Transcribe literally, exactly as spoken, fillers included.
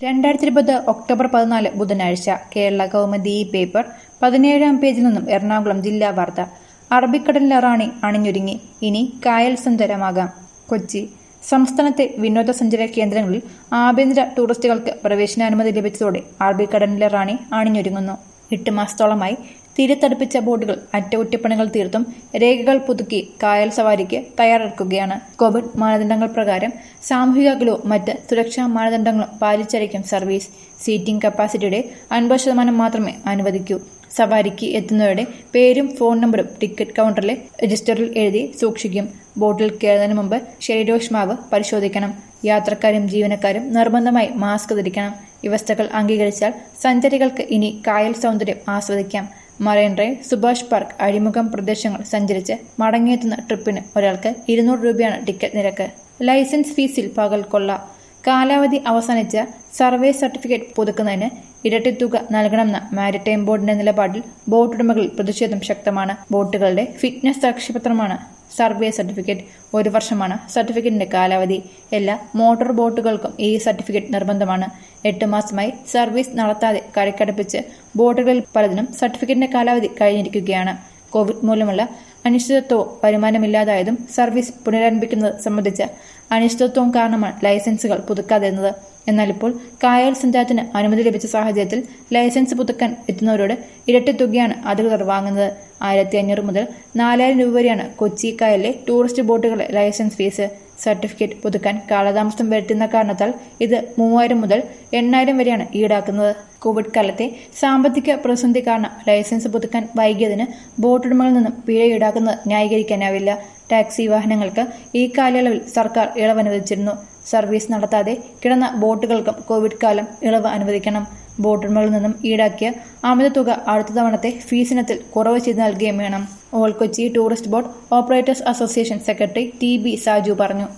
രണ്ടായിരത്തി ഇരുപത് ഒക്ടോബർ പതിനാല് ബുധനാഴ്ച കേരള കൗമുദി പേപ്പർ പതിനേഴാം പേജിൽ നിന്നും എറണാകുളം ജില്ലാ വാർത്ത. അറബിക്കടലിലെ റാണി അണിഞ്ഞൊരുങ്ങി, ഇനി കായൽ സുന്ദരമാകാം. കൊച്ചി. സംസ്ഥാനത്തെ വിനോദസഞ്ചാര കേന്ദ്രങ്ങളിൽ ആഭ്യന്തര ടൂറിസ്റ്റുകൾക്ക് പ്രവേശനാനുമതി ലഭിച്ചതോടെ അറബിക്കടലിലെ റാണി അണിഞ്ഞൊരുങ്ങുന്നു. എട്ട് മാസത്തോളമായി തീരത്തടുപ്പിച്ച ബോട്ടുകൾ അറ്റകുറ്റപ്പണികൾ തീർത്തും രേഖകൾ പുതുക്കി കായൽ സവാരിക്ക് തയ്യാറെടുക്കുകയാണ്. കോവിഡ് മാനദണ്ഡങ്ങൾ പ്രകാരം സാമൂഹിക അകലവും മറ്റ് സുരക്ഷാ മാനദണ്ഡങ്ങളും പാലിച്ചായിരിക്കും സർവീസ്. സീറ്റിംഗ് കപ്പാസിറ്റിയുടെ അൻപത് ശതമാനം മാത്രമേ അനുവദിക്കൂ. സവാരിക്ക് എത്തുന്നവരുടെ പേരും ഫോൺ നമ്പറും ടിക്കറ്റ് കൗണ്ടറിലെ രജിസ്റ്ററിൽ എഴുതി സൂക്ഷിക്കും. ബോട്ടിൽ കയറുന്നതിന് മുമ്പ് ശരീരോഷ്മാവ് പരിശോധിക്കണം. യാത്രക്കാരും ജീവനക്കാരും നിർബന്ധമായി മാസ്ക് ധരിക്കണം. വ്യവസ്ഥകൾ അംഗീകരിച്ചാൽ സഞ്ചാരികൾക്ക് ഇനി കായൽ സൗന്ദര്യം ആസ്വദിക്കാം. മറൈൻ ഡ്രൈവ്, സുഭാഷ് പാർക്ക്, അഴിമുഖം പ്രദേശങ്ങൾ സഞ്ചരിച്ച് മടങ്ങിയെത്തുന്ന ട്രിപ്പിന് ഒരാൾക്ക് ഇരുന്നൂറ് രൂപയാണ് ടിക്കറ്റ് നിരക്ക്. ലൈസൻസ് ഫീസിൽ പകൽ കൊള്ള. കാലാവധി അവസാനിച്ച സർവേ സർട്ടിഫിക്കറ്റ് പുതുക്കുന്നതിന് ഇരട്ടി തുക നൽകണമെന്ന മാരിടൈം ബോർഡിന്റെ നിലപാടിൽ ബോട്ടുടമകളിൽ പ്രതിഷേധം ശക്തമാണ്. ബോട്ടുകളുടെ ഫിറ്റ്നസ് സാക്ഷ്യപത്രമാണ് സർവേ സർട്ടിഫിക്കറ്റ്. ഒരു വർഷമാണ് സർട്ടിഫിക്കറ്റിന്റെ കാലാവധി. എല്ലാ മോട്ടോർ ബോട്ടുകൾക്കും ഈ സർട്ടിഫിക്കറ്റ് നിർബന്ധമാണ്. എട്ട് മാസമായി സർവീസ് നടത്താതെ കരക്കടുപ്പിച്ച് ബോട്ടുകളിൽ പലതിനും സർട്ടിഫിക്കറ്റിന്റെ കാലാവധി കഴിഞ്ഞിരിക്കുകയാണ്. കോവിഡ് മൂലമുള്ള അനിശ്ചിതത്വവും വരുമാനമില്ലാതായതും സർവീസ് പുനരാരംഭിക്കുന്നത് സംബന്ധിച്ച അനിശ്ചിതത്വവും കാരണമാണ് ലൈസൻസുകൾ പുതുക്കാതിരുന്നത്. എന്നാൽ ഇപ്പോൾ കായൽ സഞ്ചാരത്തിന് അനുമതി ലഭിച്ച സാഹചര്യത്തിൽ ലൈസൻസ് പുതുക്കാൻ എത്തുന്നവരോട് ഇരട്ടി തുകയാണ് അധികൃതർ വാങ്ങുന്നത്. ആയിരത്തി അഞ്ഞൂറ് മുതൽ നാലായിരം രൂപ വരെയാണ് കൊച്ചി കായലിലെ ടൂറിസ്റ്റ് ബോട്ടുകളുടെ ലൈസൻസ് ഫീസ്. സർട്ടിഫിക്കറ്റ് പുതുക്കാൻ കാലതാമസം വരുത്തുന്ന കാരണത്താൽ ഇത് മൂവായിരം മുതൽ എണ്ണായിരം വരെയാണ് ഈടാക്കുന്നത്. കോവിഡ് കാലത്തെ സാമ്പത്തിക പ്രതിസന്ധി കാരണം ലൈസൻസ് പുതുക്കാൻ വൈകിയതിന് ബോട്ടുടമകളിൽ നിന്നും പിഴ ഈടാക്കുന്നത് ന്യായീകരിക്കാനാവില്ല. ടാക്സി വാഹനങ്ങൾക്ക് ഈ കാലയളവിൽ സർക്കാർ ഇളവ് അനുവദിച്ചിരുന്നു. സർവീസ് നടത്താതെ കിടന്ന ബോട്ടുകൾക്കും കോവിഡ് കാലം ഇളവ് അനുവദിക്കണം. ബോട്ടുടമകളിൽ നിന്നും ഈടാക്കിയ അമിത തുക അടുത്ത തവണത്തെ ഫീസിനത്തിൽ കുറവ് ചെയ്ത് നൽകുകയും വേണം. All Kochi tourist boat operators association secretary T B Saju പറഞ്ഞു.